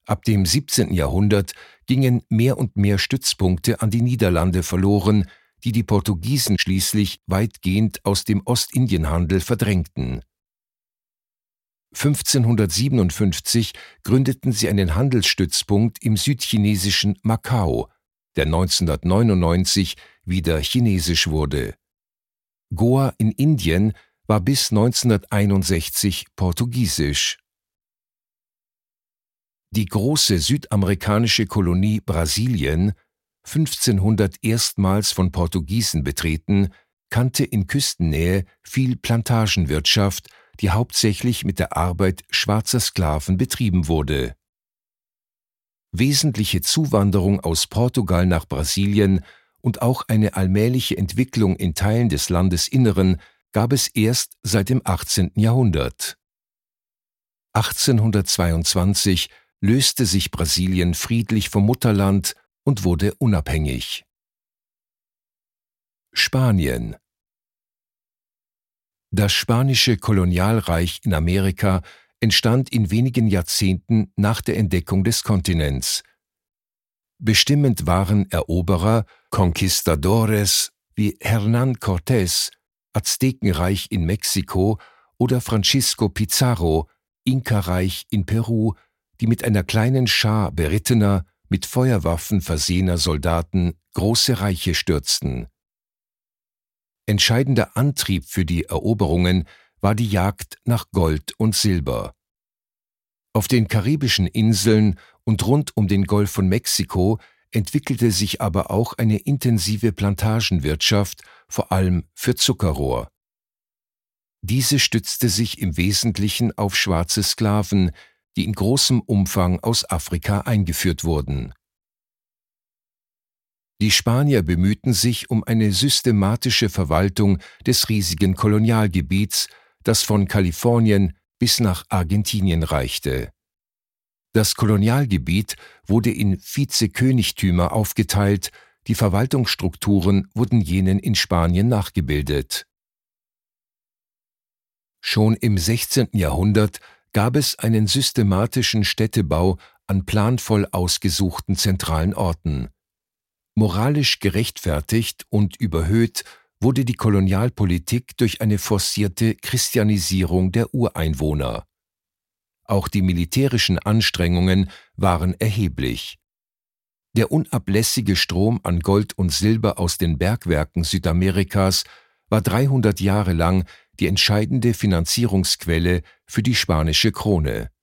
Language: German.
Ab dem 17. Jahrhundert gingen mehr und mehr Stützpunkte an die Niederlande verloren, die die Portugiesen schließlich weitgehend aus dem Ostindienhandel verdrängten. 1557 gründeten sie einen Handelsstützpunkt im südchinesischen Macau, der 1999 wieder chinesisch wurde. Goa in Indien war bis 1961 portugiesisch. Die große südamerikanische Kolonie Brasilien, 1500 erstmals von Portugiesen betreten, kannte in Küstennähe viel Plantagenwirtschaft, die hauptsächlich mit der Arbeit schwarzer Sklaven betrieben wurde. Wesentliche Zuwanderung aus Portugal nach Brasilien und auch eine allmähliche Entwicklung in Teilen des Landesinneren gab es erst seit dem 18. Jahrhundert. 1822 löste sich Brasilien friedlich vom Mutterland und wurde unabhängig. Spanien. Das spanische Kolonialreich in Amerika entstand in wenigen Jahrzehnten nach der Entdeckung des Kontinents. Bestimmend waren Eroberer, Conquistadores wie Hernán Cortés, Aztekenreich in Mexiko oder Francisco Pizarro, Inka-Reich in Peru, die mit einer kleinen Schar berittener, mit Feuerwaffen versehener Soldaten große Reiche stürzten. Entscheidender Antrieb für die Eroberungen war die Jagd nach Gold und Silber. Auf den karibischen Inseln und rund um den Golf von Mexiko entwickelte sich aber auch eine intensive Plantagenwirtschaft, vor allem für Zuckerrohr. Diese stützte sich im Wesentlichen auf schwarze Sklaven, die in großem Umfang aus Afrika eingeführt wurden. Die Spanier bemühten sich um eine systematische Verwaltung des riesigen Kolonialgebiets, das von Kalifornien bis nach Argentinien reichte. Das Kolonialgebiet wurde in Vizekönigtümer aufgeteilt, die Verwaltungsstrukturen wurden jenen in Spanien nachgebildet. Schon im 16. Jahrhundert gab es einen systematischen Städtebau an planvoll ausgesuchten zentralen Orten. Moralisch gerechtfertigt und überhöht wurde die Kolonialpolitik durch eine forcierte Christianisierung der Ureinwohner. Auch die militärischen Anstrengungen waren erheblich. Der unablässige Strom an Gold und Silber aus den Bergwerken Südamerikas war 300 Jahre lang die entscheidende Finanzierungsquelle für die spanische Krone.